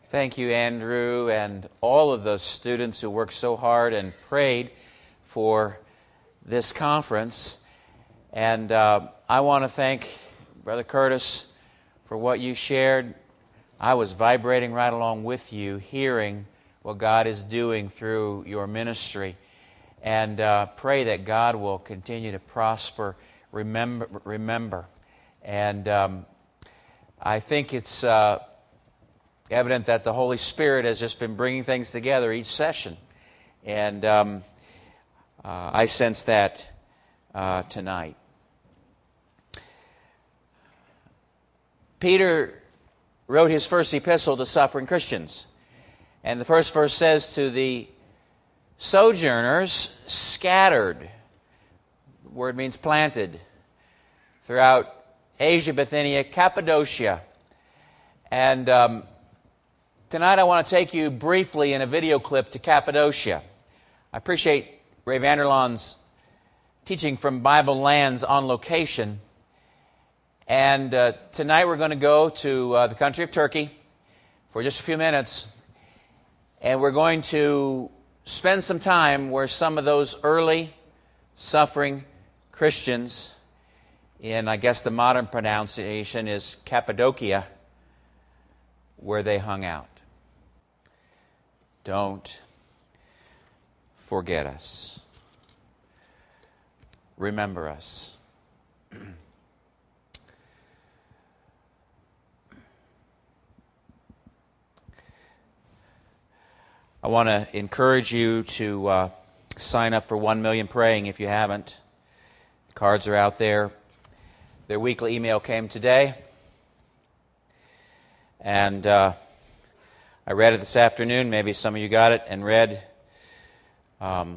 Thank you, Andrew, and all of those students who worked so hard and prayed for this conference. And I want to thank Brother Curtis for what you shared. I was vibrating right along with you, hearing what God is doing through your ministry. And pray that God will continue to prosper. Remember. And I think it's evident that the Holy Spirit has just been bringing things together each session. And I sense that tonight. Peter wrote his first epistle to suffering Christians. And the first verse says, to the sojourners scattered, the word means planted, throughout Asia, Bithynia, Cappadocia. And tonight I want to take you briefly in a video clip to Cappadocia. I appreciate Ray Vanderlaan's teaching from Bible Lands on location. And tonight we're going to go to the country of Turkey for just a few minutes. And we're going to spend some time where some of those early suffering Christians, in I guess the modern pronunciation is Cappadocia, where they hung out. Don't forget us. Remember us. I want to encourage you to sign up for 1 Million Praying if you haven't. The cards are out there. Their weekly email came today. And I read it this afternoon. Maybe some of you got it and read a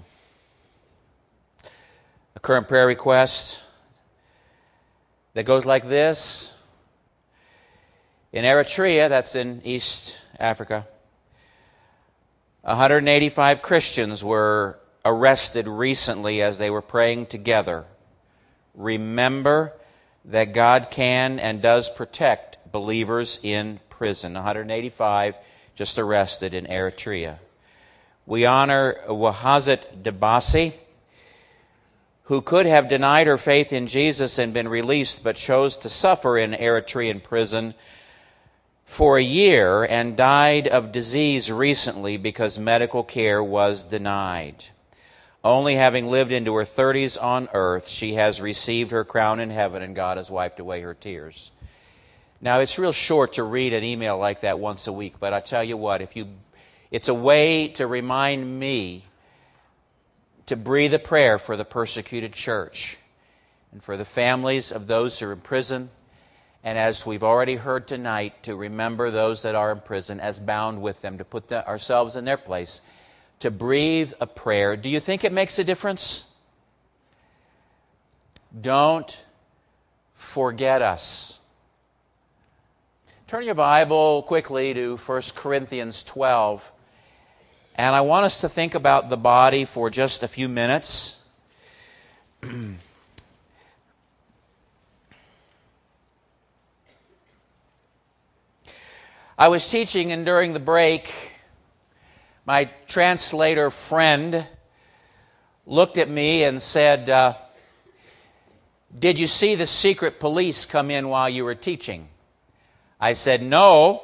current prayer request that goes like this. In Eritrea, that's in East Africa, 185 Christians were arrested recently as they were praying together. Remember that God can and does protect believers in prison. 185 just arrested in Eritrea. We honor Wahazat Debasi, who could have denied her faith in Jesus and been released, but chose to suffer in Eritrean prison for a year and died of disease recently because medical care was denied. Only having lived into her 30s on earth, she has received her crown in heaven, and God has wiped away her tears. Now, it's real short to read an email like that once a week, but I tell you what, it's a way to remind me to breathe a prayer for the persecuted church and for the families of those who are in prison. And as we've already heard tonight, to remember those that are in prison as bound with them, to put ourselves in their place, to breathe a prayer. Do you think it makes a difference? Don't forget us. Turn your Bible quickly to 1 Corinthians 12. And I want us to think about the body for just a few minutes. I was teaching, and during the break, my translator friend looked at me and said, "Did you see the secret police come in while you were teaching?" I said, "No."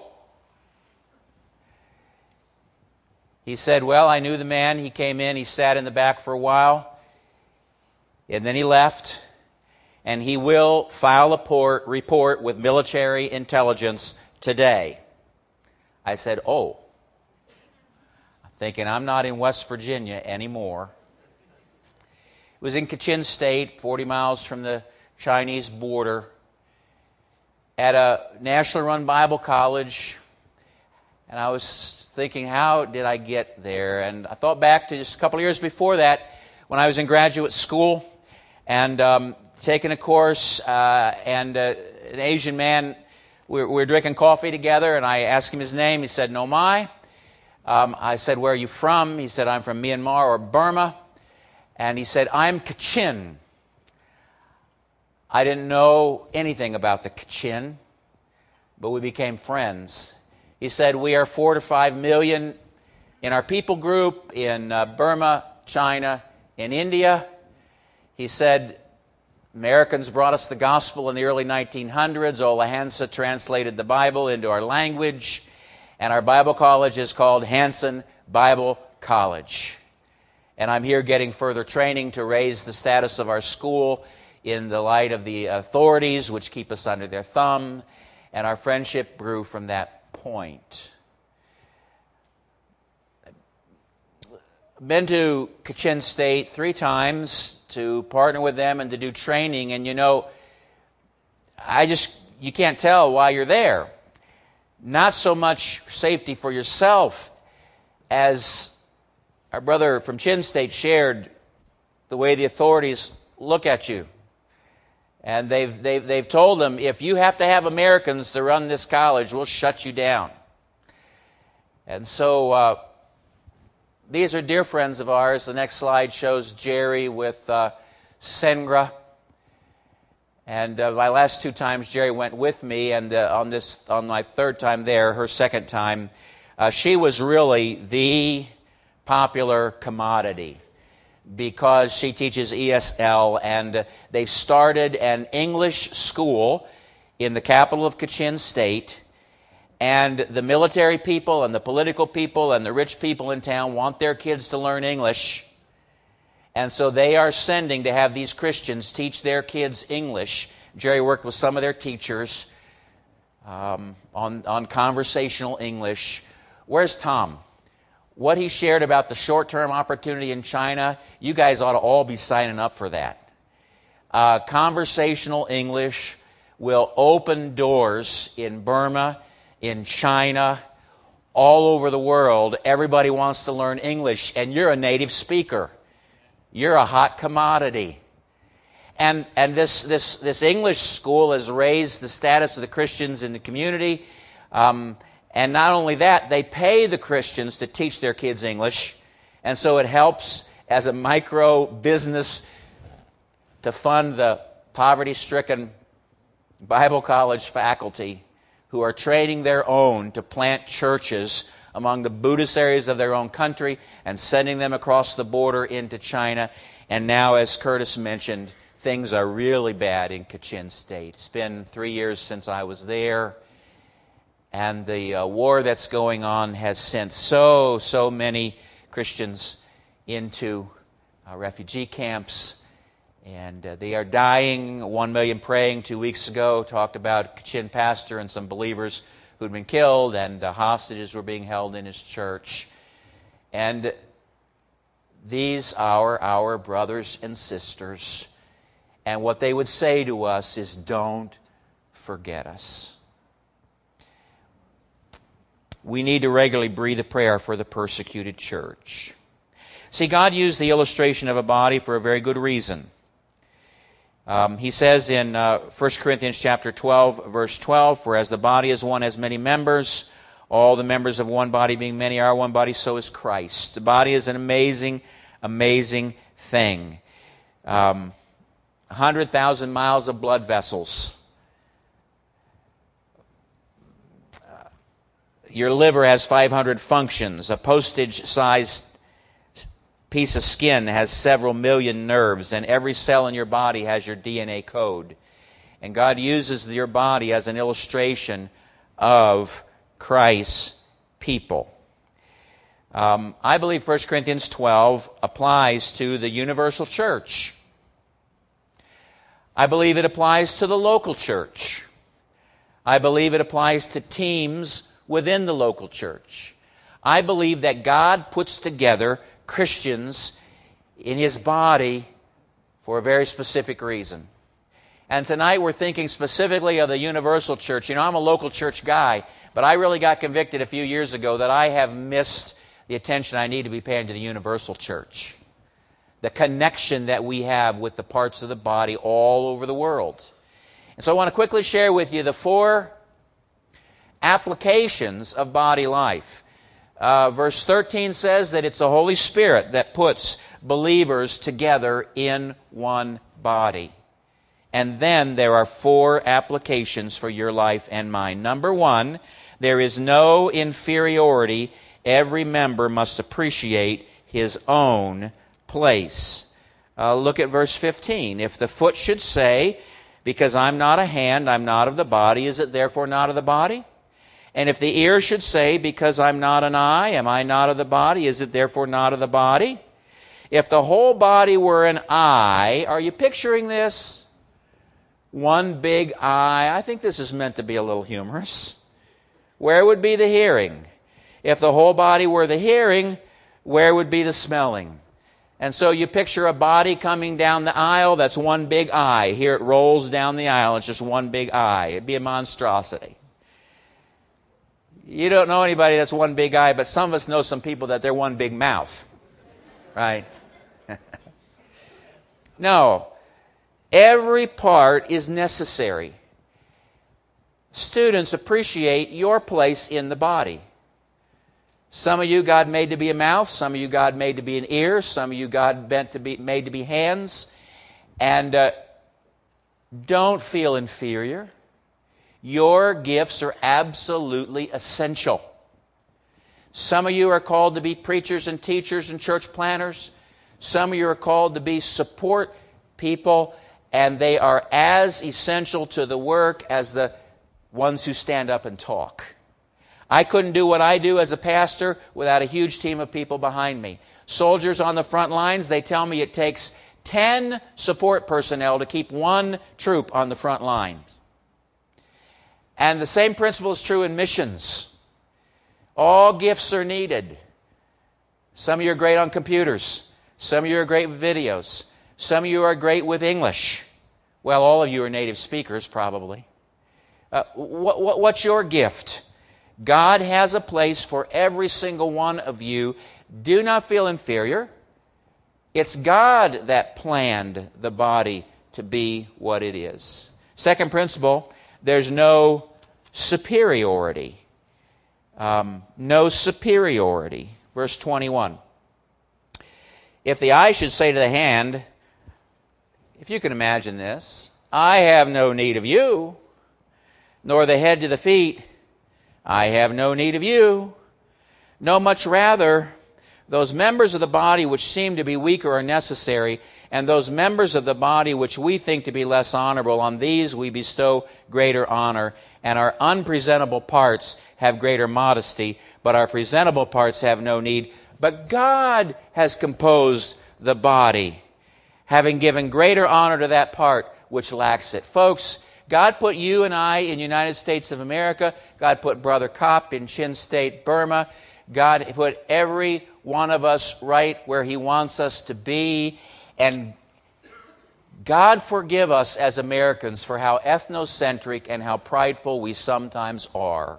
He said, "Well, I knew the man. He came in, he sat in the back for a while, and then he left, and he will file a report with military intelligence today." I said, "Oh." I'm thinking, I'm not in West Virginia anymore. It was in Kachin State, 40 miles from the Chinese border, at a nationally run Bible college. And I was thinking, how did I get there? And I thought back to just a couple of years before that, when I was in graduate school and taking a course, and an Asian man, we were drinking coffee together, and I asked him his name. He said, Nomai. I said, "Where are you from?" He said, "I'm from Myanmar or Burma." And he said, "I'm Kachin." I didn't know anything about the Kachin, but we became friends. He said, we are 4 to 5 million in our people group in Burma, China, and India. He said, Americans brought us the gospel in the early 1900s. Ola Hansa translated the Bible into our language, and our Bible college is called Hanson Bible College. And I'm here getting further training to raise the status of our school in the light of the authorities, which keep us under their thumb, and our friendship grew from that point. I've been to Kachin State 3 times to partner with them and to do training, and you can't tell why you're there. Not so much safety for yourself as our brother from Chin State shared, the way the authorities look at you. And they've told them, if you have to have Americans to run this college, we'll shut you down. And so these are dear friends of ours. The next slide shows Jerry with Sengra. And my last 2 times, Jerry went with me, and on my 3rd time there, her 2nd time, she was really the popular commodity because she teaches ESL, and they've started an English school in the capital of Kachin State, and the military people and the political people and the rich people in town want their kids to learn English. And so they are sending to have these Christians teach their kids English. Jerry worked with some of their teachers on conversational English. Where's Tom? What he shared about the short-term opportunity in China, you guys ought to all be signing up for that. Conversational English will open doors in Burma, in China, all over the world. Everybody wants to learn English, and you're a native speaker. You're a hot commodity. And this English school has raised the status of the Christians in the community. And not only that, they pay the Christians to teach their kids English. And so it helps as a micro business to fund the poverty-stricken Bible college faculty who are training their own to plant churches among the Buddhist areas of their own country and sending them across the border into China. And now, as Curtis mentioned, things are really bad in Kachin State. It's been 3 years since I was there, and the war that's going on has sent so many Christians into refugee camps, and they are dying. 1 million praying 2 weeks ago talked about Kachin pastor and some believers who'd been killed, and hostages were being held in his church. And these are our brothers and sisters, and what they would say to us is, don't forget us. We need to regularly breathe a prayer for the persecuted church. See, God used the illustration of a body for a very good reason. He says in 1 Corinthians chapter 12, verse 12, for as the body is one, has many members, all the members of one body being many are one body, so is Christ. The body is an amazing, amazing thing. 100,000 miles of blood vessels. Your liver has 500 functions. A postage-sized piece of skin has several million nerves, and every cell in your body has your DNA code. And God uses your body as an illustration of Christ's people. I believe 1 Corinthians 12 applies to the universal church. I believe it applies to the local church. I believe it applies to teams within the local church. I believe that God puts together Christians in His body for a very specific reason. And tonight we're thinking specifically of the universal church. I'm a local church guy, but I really got convicted a few years ago that I have missed the attention I need to be paying to the universal church. The connection that we have with the parts of the body all over the world. And so I want to quickly share with you the 4 applications of body life. Verse 13 says that it's the Holy Spirit that puts believers together in one body. And then there are 4 applications for your life and mine. Number 1, There is no inferiority. Every member must appreciate his own place. Look at verse 15. If the foot should say, because I'm not a hand, I'm not of the body, is it therefore not of the body? And if the ear should say, because I'm not an eye, am I not of the body, is it therefore not of the body? If the whole body were an eye, are you picturing this? One big eye. I think this is meant to be a little humorous. Where would be the hearing? If the whole body were the hearing, where would be the smelling? And so you picture a body coming down the aisle, that's one big eye. Here it rolls down the aisle, it's just one big eye. It'd be a monstrosity. You don't know anybody that's one big eye, but some of us know some people that they're one big mouth. Right? No. Every part is necessary. Students, appreciate your place in the body. Some of you God made to be a mouth. Some of you God made to be an ear. Some of you God made to be hands. And don't feel inferior. Your gifts are absolutely essential. Some of you are called to be preachers and teachers and church planners. Some of you are called to be support people, and they are as essential to the work as the ones who stand up and talk. I couldn't do what I do as a pastor without a huge team of people behind me. Soldiers on the front lines, they tell me it takes 10 support personnel to keep one troop on the front lines. And the same principle is true in missions. All gifts are needed. Some of you are great on computers. Some of you are great with videos. Some of you are great with English. Well, all of you are native speakers, probably. What's your gift? God has a place for every single one of you. Do not feel inferior. It's God that planned the body to be what it is. Second principle, there's no superiority. No superiority. Verse 21. If the eye should say to the hand, if you can imagine this, I have no need of you, nor the head to the feet, I have no need of you. No, much rather, those members of the body which seem to be weaker are necessary, and those members of the body which we think to be less honorable, on these we bestow greater honor, and our unpresentable parts have greater modesty, but our presentable parts have no need. But God has composed the body, having given greater honor to that part which lacks it. Folks, God put you and I in the United States of America. God put Brother Kopp in Chin State, Burma. God put every one of us right where He wants us to be. And God forgive us as Americans for how ethnocentric and how prideful we sometimes are.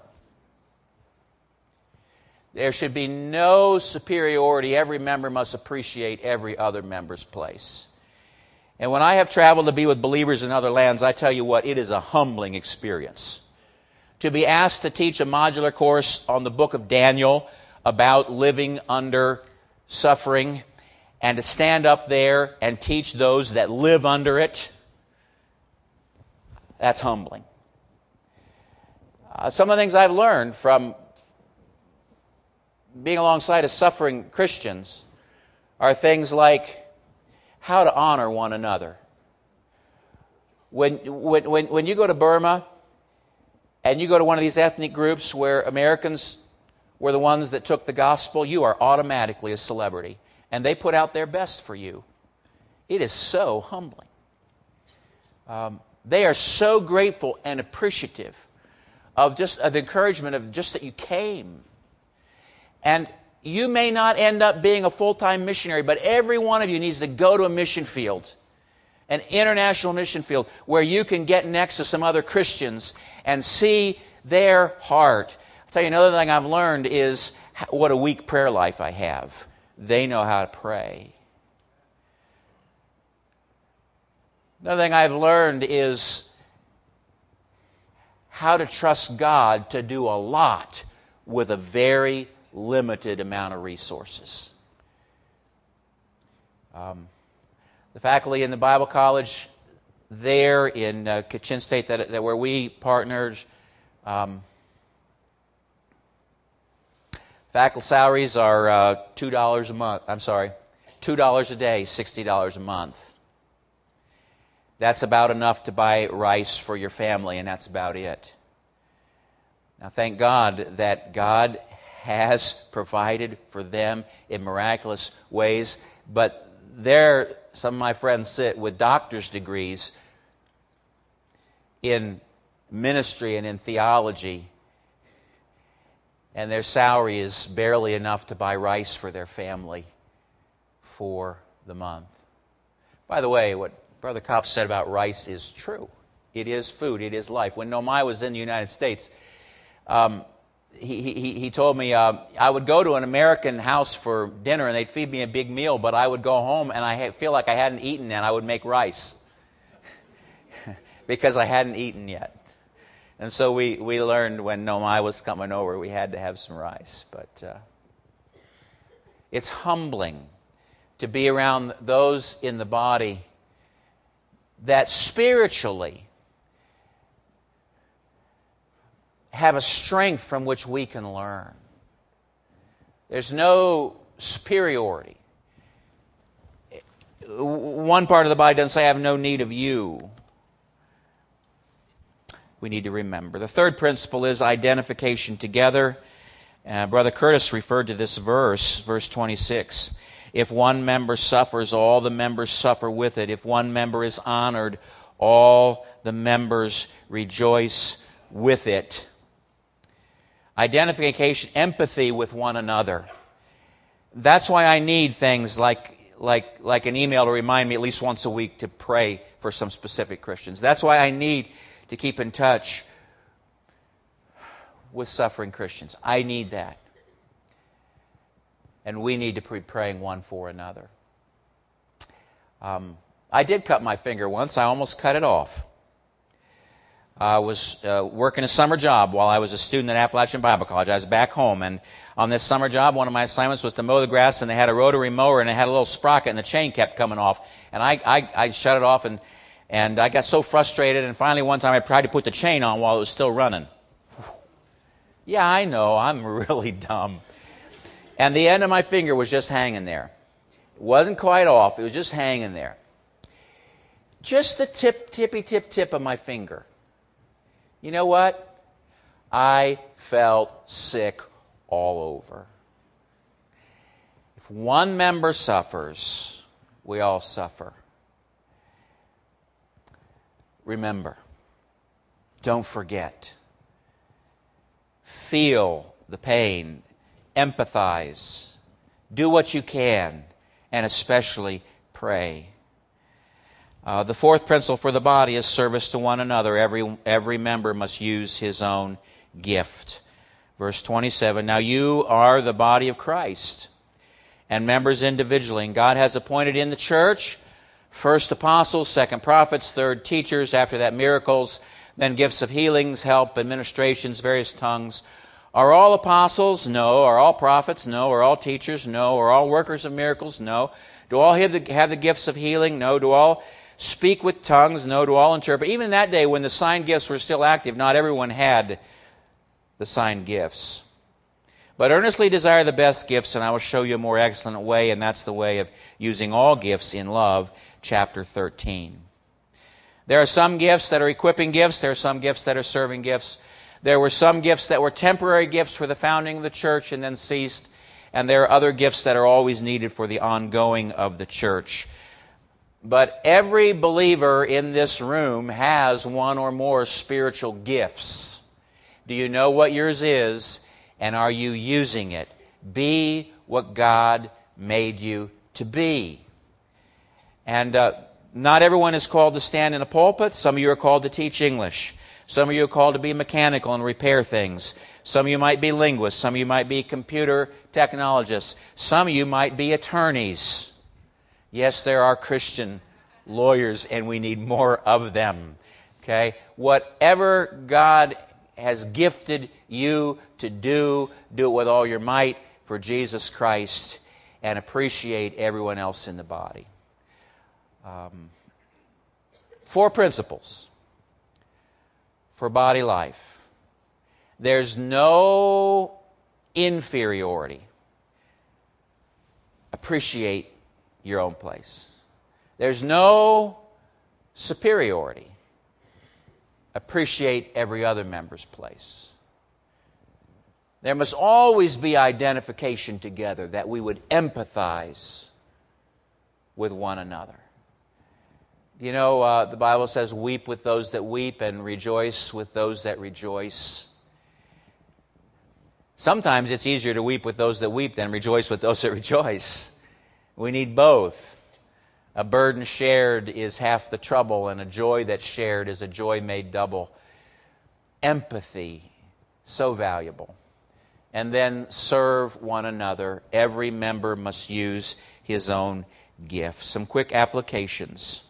There should be no superiority. Every member must appreciate every other member's place. And when I have traveled to be with believers in other lands, I tell you what, it is a humbling experience. To be asked to teach a modular course on the book of Daniel about living under suffering, and to stand up there and teach those that live under it, that's humbling. Some of the things I've learned from being alongside of suffering Christians are things like how to honor one another. When you go to Burma and you go to one of these ethnic groups where Americans were the ones that took the gospel, you are automatically a celebrity. And they put out their best for you. It is so humbling. They are so grateful and appreciative of the encouragement of just that you came. And you may not end up being a full-time missionary, but every one of you needs to go to a mission field, an international mission field, where you can get next to some other Christians and see their heart. I'll tell you another thing I've learned is what a weak prayer life I have. They know how to pray. Another thing I've learned is how to trust God to do a lot with a very limited amount of resources. The faculty in the Bible college there in Chin State, that where we partnered, Faculty salaries are $2 a month. I'm sorry, $2 a day, $60 a month. That's about enough to buy rice for your family, and that's about it. Now, thank God that God has provided for them in miraculous ways, but there, some of my friends sit with doctor's degrees in ministry and in theology, and their salary is barely enough to buy rice for their family for the month. By the way, what Brother Kopp said about rice is true. It is food. It is life. When Nomai was in the United States, he told me I would go to an American house for dinner and they'd feed me a big meal, but I would go home and I feel like I hadn't eaten and I would make rice because I hadn't eaten yet. And so we learned when Nomai was coming over, we had to have some rice. But it's humbling to be around those in the body that spiritually have a strength from which we can learn. There's no superiority. One part of the body doesn't say, I have no need of you. We need to remember. The third principle is identification together. Brother Curtis referred to this verse 26. If one member suffers, all the members suffer with it. If one member is honored, all the members rejoice with it. Identification, empathy with one another. That's why I need things like an email to remind me at least once a week to pray for some specific Christians. That's why I need to keep in touch with suffering Christians. I need that. And we need to be praying one for another. I did cut my finger once. I almost cut it off. I was working a summer job while I was a student at Appalachian Bible College. I was back home, and on this summer job, one of my assignments was to mow the grass, and they had a rotary mower, and it had a little sprocket, and the chain kept coming off. And I shut it off, and I got so frustrated, and finally one time I tried to put the chain on while it was still running. Yeah, I know, I'm really dumb. And the end of my finger was just hanging there. It wasn't quite off, it was just hanging there. Just the tippy tip of my finger. You know what? I felt sick all over. If one member suffers, we all suffer. Remember, don't forget. Feel the pain. Empathize. Do what you can, and especially pray. The fourth principle for the body is service to one another. Every member must use his own gift. Verse 27, now you are the body of Christ, and members individually. And God has appointed in the church first apostles, second prophets, third teachers, after that miracles, then gifts of healings, help, administrations, various tongues. Are all apostles? No. Are all prophets? No. Are all teachers? No. Are all workers of miracles? No. Do all have the gifts of healing? No. Do all speak with tongues? No. Do all interpret? Even in that day when the sign gifts were still active, not everyone had the sign gifts. But earnestly desire the best gifts, and I will show you a more excellent way, and that's the way of using all gifts in love, chapter 13. There are some gifts that are equipping gifts. There are some gifts that are serving gifts. There were some gifts that were temporary gifts for the founding of the church and then ceased. And there are other gifts that are always needed for the ongoing of the church. But every believer in this room has one or more spiritual gifts. Do you know what yours is? And are you using it? Be what God made you to be. And not everyone is called to stand in a pulpit. Some of you are called to teach English. Some of you are called to be mechanical and repair things. Some of you might be linguists. Some of you might be computer technologists. Some of you might be attorneys. Yes, there are Christian lawyers, and we need more of them. Okay? Whatever God has gifted you to do it with all your might for Jesus Christ, and appreciate everyone else in the body. 4 principles for body life. There's no inferiority. Appreciate your own place. There's no superiority. Appreciate every other member's place. There must always be identification together, that we would empathize with one another. You know, the Bible says, weep with those that weep and rejoice with those that rejoice. Sometimes it's easier to weep with those that weep than rejoice with those that rejoice. We need both. A burden shared is half the trouble, and a joy that's shared is a joy made double. Empathy, so valuable. And then serve one another. Every member must use his own gift. Some quick applications.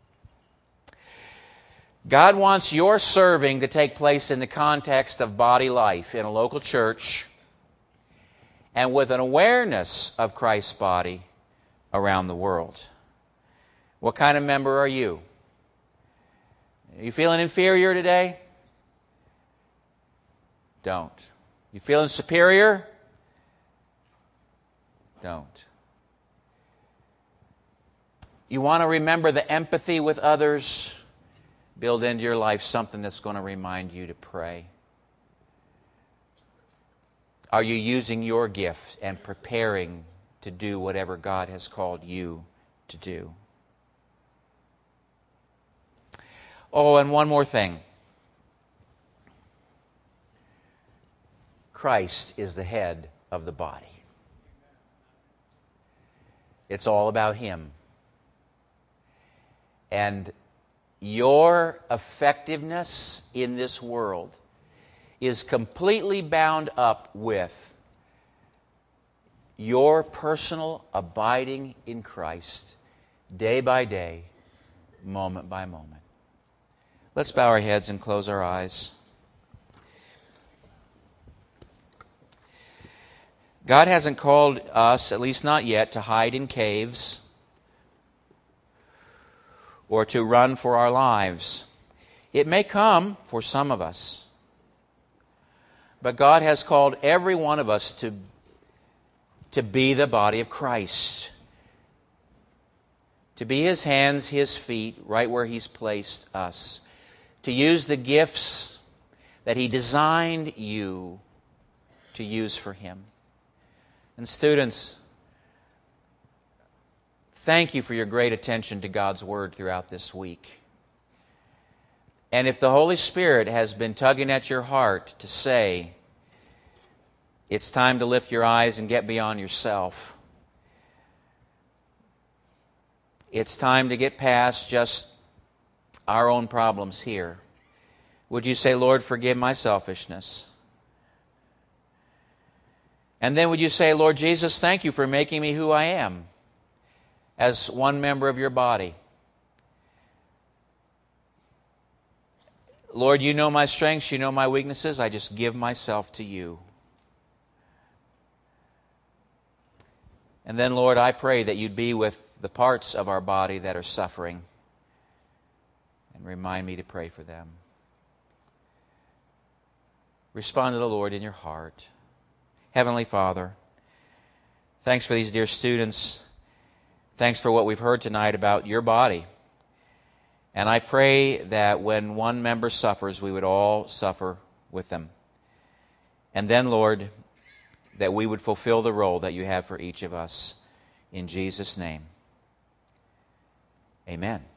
God wants your serving to take place in the context of body life in a local church and with an awareness of Christ's body around the world. What kind of member are you? Are you feeling inferior today? Don't. You feeling superior? Don't. You want to remember the empathy with others? Build into your life something that's going to remind you to pray. Are you using your gift and preparing to do whatever God has called you to do? Oh, and one more thing. Christ is the head of the body. It's all about Him. And your effectiveness in this world is completely bound up with your personal abiding in Christ day by day, moment by moment. Let's bow our heads and close our eyes. God hasn't called us, at least not yet, to hide in caves or to run for our lives. It may come for some of us, but God has called every one of us to be the body of Christ, to be His hands, His feet, right where He's placed us, to use the gifts that He designed you to use for Him. And students, thank you for your great attention to God's Word throughout this week. And if the Holy Spirit has been tugging at your heart to say, it's time to lift your eyes and get beyond yourself. It's time to get past just our own problems here. Would you say, Lord, forgive my selfishness? And then would you say, Lord Jesus, thank you for making me who I am as one member of your body. Lord, you know my strengths, you know my weaknesses. I just give myself to you. And then, Lord, I pray that you'd be with the parts of our body that are suffering and remind me to pray for them. Respond to the Lord in your heart. Heavenly Father, thanks for these dear students. Thanks for what we've heard tonight about your body. And I pray that when one member suffers, we would all suffer with them. And then, Lord, that we would fulfill the role that you have for each of us. In Jesus' name, amen.